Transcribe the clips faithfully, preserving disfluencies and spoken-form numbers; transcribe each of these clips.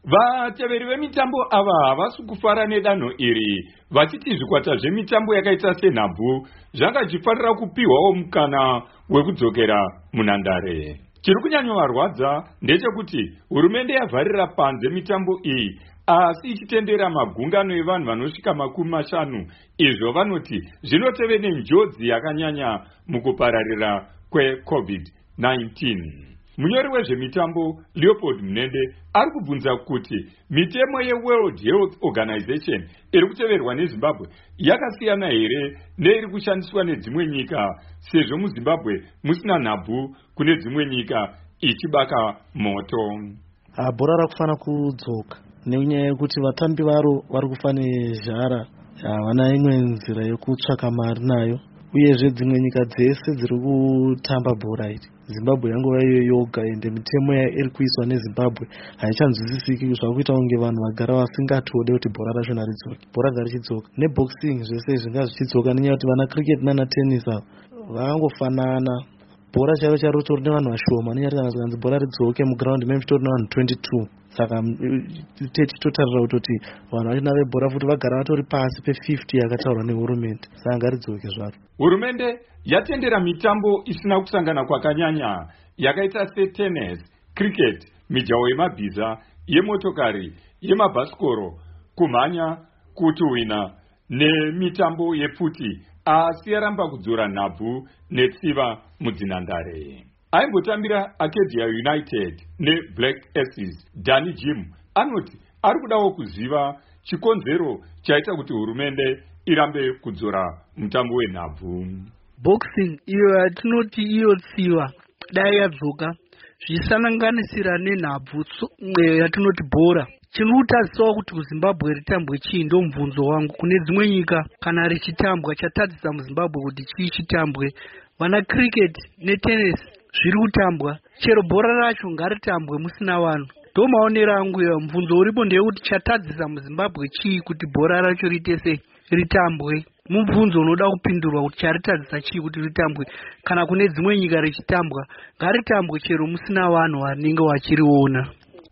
Vateveri vemitambo ava havasi kufara nedanho iri, vachiti zvikwata zvemitambo yakaita senhabvu zvangachifanira kupiwawo mukana wekudzokera munhandare. Chiri kunyanyovarwadza ndechekuti hurumende yavharira panze mitambo iyi, asi ichitendera magungano evanhu vanosvika makumi mashanu. Izvo vanoti zvinoteve nenjodzi yakanyanya mukupararira kweCovid nineteen. Munyori wezvemitambo Leopold Munende ari kubvunza kuti mitemo yeWorld Health Organization iri kuteverwa neZimbabwe yakasiyana here neiri kushandiswa nedzimwe nyika, sezvo muZimbabwe musina nhabvu kune dzimwe nyika ichibaka moto. Bhora rakufana kudzoka nenyaya yekuti vatambi varo vari kufane zhara, havana imwe nzira yekutsvaka mari nayo, uyezve dzimwe nyika dzese dziri kutamba bhora iri Zimbabwe yanguva iyo yoga, ende mitemo iri kuiswa neZimbabwe haichanzwisisiki, zvakuita kunge vanhu vagara vasingatode kuti bhora rachona ridzoke. Bhora ngarichidzoka, neboxing zvese zvinga zvichidzoka, nenyaya kuti vana cricket nana tennis ava vakangofanana. Bhora chaivo charo tori nevanhu vashoma, nenyaya kuti kana zvikanzi bhora ridzoke muground meme tori nevanhu twenty-two. Saka tichitotarira kuti vanhu vachina vebhora futi vagara vatori pasi pe-fifty yakataurwa nehurumende, saka ngaridzoke zvaro. Hurumende yatendera mitambo isina kusangana kwakanyanya yakaita setennis, cricket, mijaho yemabhiza, yemotokari, yemabhasikoro, kumhanya, kutuhwina nemitambo yepfuti, asi yaramba kudzora nhabvu netsiva mudzinhandare. Aimbotambira Acadia United neBlack Aces, Danny Jim anoti ari kudawo kuziva chikonzero chaita kuti hurumende irambe kudzora mutambo wenhabvu. Boxing iyo yatinoti iyo tsiva dai yadzoka zvisanganisira nenhabvu yatinoti bhora. Chinotadziswa kuti kuZimbabwe ritambwe chii ndo mubvunzo wangu. Kune dzimwe nyika kana richitambwa chatadzisa muZimbabwe kuti chii chitambwe. Vana cricket netennis zviri kutambwa, chero bhora racho ngaritambwe musina vanhu. Ndo maonero angu ya mubvunzo uripo ndeyekuti chatadzisa muZimbabwe chii kuti bhora racho ritese ritambwe. Mubvunzo unoda kupindurwa kuti charitadzisa chii kuti ritambwe, kana kune dzimwe nyika richitambwa ngaritambwe chero musina vanhu vanenge vachiriona.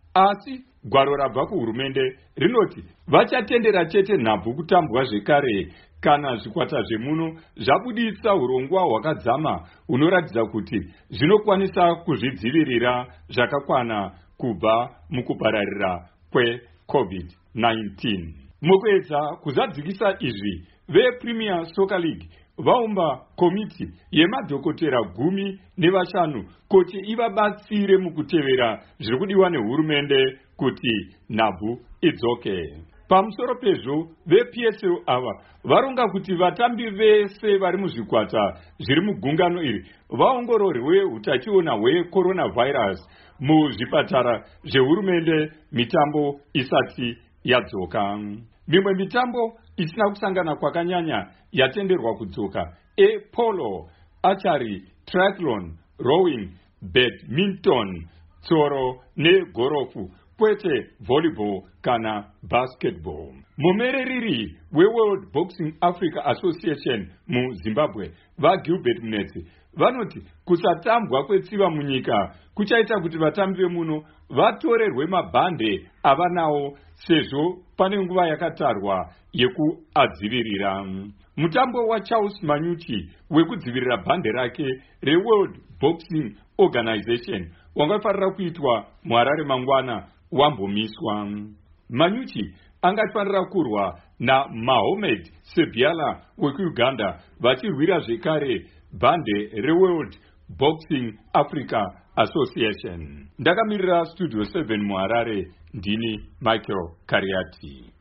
Asi gwaro rabva kuhurumende rinoti vachatendera chete nhabvu kutambwa zvekare kana zvikwata zvemuno zvabudisa urongwa hwakadzama hunoratidza kuti zvinokwanisa kuzvidzivirira zvakakwana kubva mukupararira kweCovid nineteen. Mukuedza kuzadzikisa izvi, vePremier Soccer League vaumba komiti yemadhokotera gumi nevashanu kuti ivabatsire mukutevera zviri kudiwa nehurumende kuti nhabvu idzoke. Pamusoro pezvo, veP S L ava varonga kuti vatambi vese vari muzvikwata zviri mugungano iri vaongororwe utachiona hwecoronavirus muzvipatara zvehurumende mitambo isati yadzoka. Mimwe mitambo isina kusangana kwakanyanya yatenderwa kudzoka epolo, archery, triathlon, rowing, badminton, tsoro negorofu, kwete volleyball kana basketball. Mumereriri weWorld Boxing Africa Association muZimbabwe vaGilbert Munetsi vanoti kusatambwa kwetsiva munyika kuchaita kuti vatambi vemuno vatorerwe mabhande avanawo, sezvo pane nguva yakatarwa yekuadzivirira. Mutambo waCharles Manyuchi wekudzivirira bhande rake reWorld Boxing Organization wangafanira kuitwa muHarare mangwana wambomiswa. Manyuchi angafanira kurwa naMohamed Sebiala wekuUganda vachirwira zvekare bhande reWorld Boxing Africa Association. Ndakamirira Studio seven muHarare, ndini Michael Kariati.